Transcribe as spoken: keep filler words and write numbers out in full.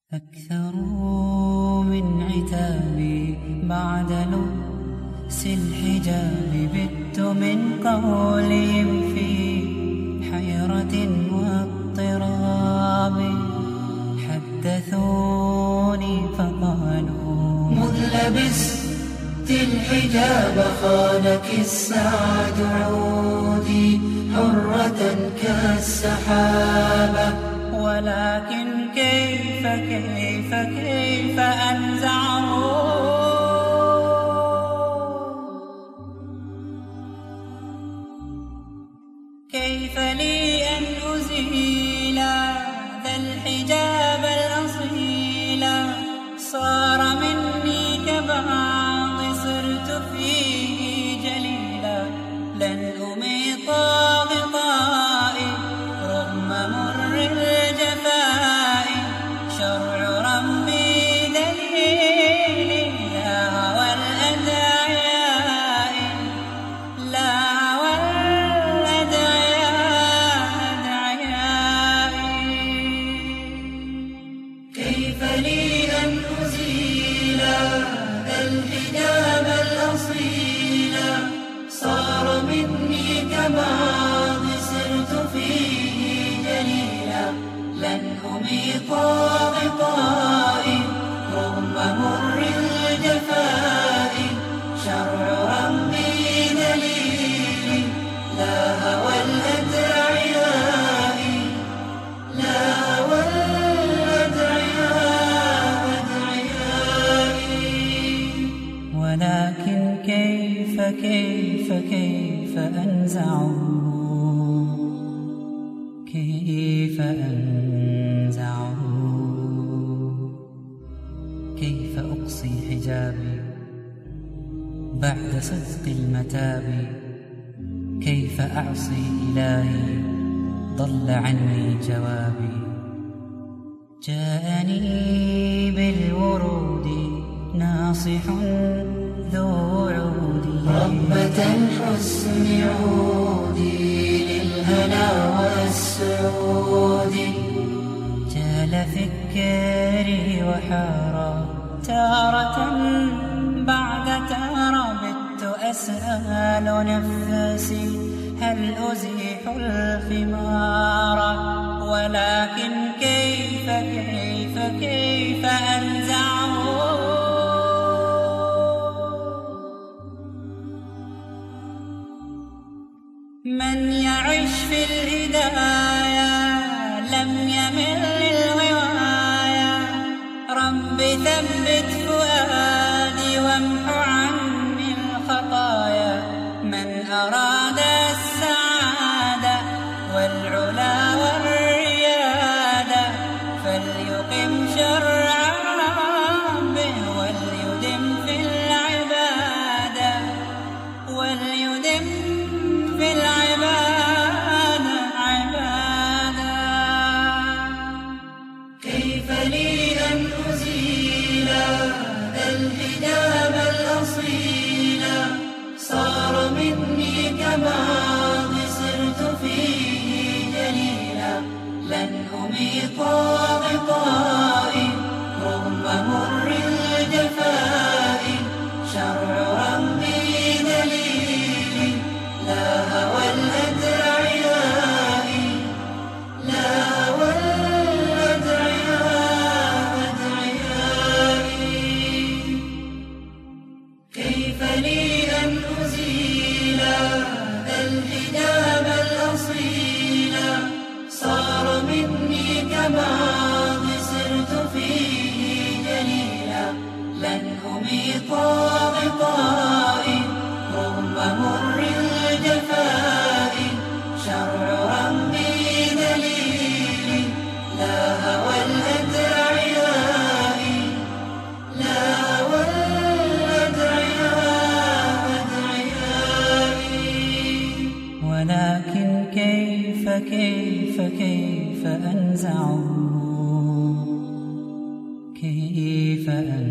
أكثروا من عتابي بعد لبس الحجاب، بت من قولهم في حيرة واضطراب. حدثوني فقالوا مذ لبست الحجاب خانك السعد، عودي حرة كالسحابة. ولكن كيف كيف كيف أنزعه، كيف لي أن أزيل ذا الحجاب الأصيل. صار مني كبعض صرت فيه جليلا، لن أميط غطائي رغم مر الجفاء. شرع ربي دليلي لا هوى الأدعياء، لا هوى الأدعياء. كيف لي أن أزيل ذا الحجاب الأصيل. صار مني كبعض صرت فيه جليلا، لن أميط غطائي رغم مر الجفاء. شرع ربي دليلي لا هوى الأدعياء، لا هوى الأدعياء. ولكن كيف كيف كيف أنزعه، كيف أنزعه. كيف أقصي حجابي بعد صدق المتاب. كيف أعصي إلهي ضل عني جوابي. جاءني بالورود ناصح ذو وعود، ربة الحسن عودي للهنا والسعود. جال فكري وحارى تارة بعد تارى، بت أسأل نفسي هل أزيح الخمار. ولكن كيف كيف كيف أنزعه، من يعش في الهدايا لم يمل للغوايا. رب ثبت فؤادي وامح عني الخطايا. من أراد السعادة والعلا والريادة، فليقم شرع ربه وليدم في العبادة، وليدم في العبادة عبادة. كيف لي أن أزيل ذا الحجاب الأصيل. صار مني كبعض صرت فيه جليلا، لن أميط غطائي رغم مر الجفاء. شرع ربي دليلي لا هوى الأدعياء، لا هوى الأدعياء. كيف لي أن أزيل ذا الحجاب الأصيل. صار مني كبعض صرت فيه جليلا، لن أميط غطائي رغم مر الجفاء. شرع ربي دليلي لا هوى الأدعياء، لا هوى الأدعياء. ولكن كيف كيف كيف أنزعه، كيف أنزعه.